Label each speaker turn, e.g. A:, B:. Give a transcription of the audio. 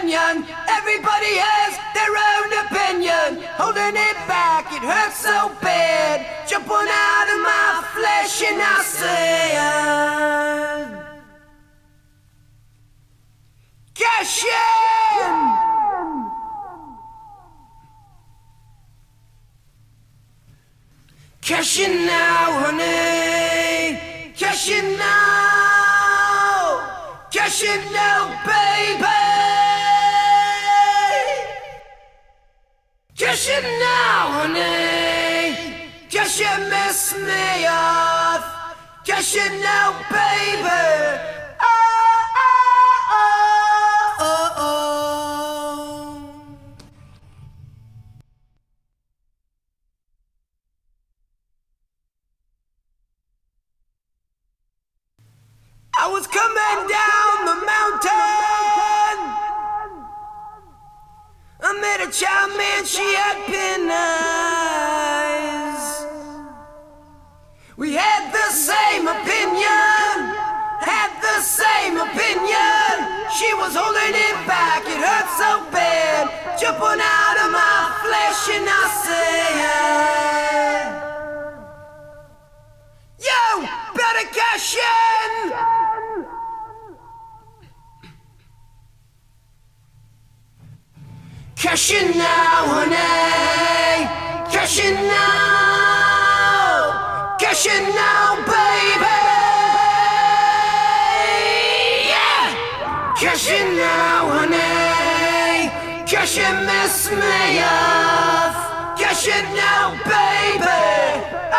A: opinion. Everybody has their own opinion. Holding it back, it hurts so bad. Jump on out of my flesh and I say, cash in! Cash in now, honey. Cash in now. Cash in now, baby. Cash in now, honey. Cash in, miss me off. Cash in now, baby. Oh, oh, oh, oh, oh. I was coming down the mountain. I met a child, man, she had pin eyes. We had the same opinion, had the same opinion. She was holding it back, it hurt so bad. Jumping out of my flesh and I say, you better cash in. Cash in now, honey. Cash in now. Cash in now, baby. Yeah. Cash in now, honey. Cash in, miss me off. Cash in now, baby.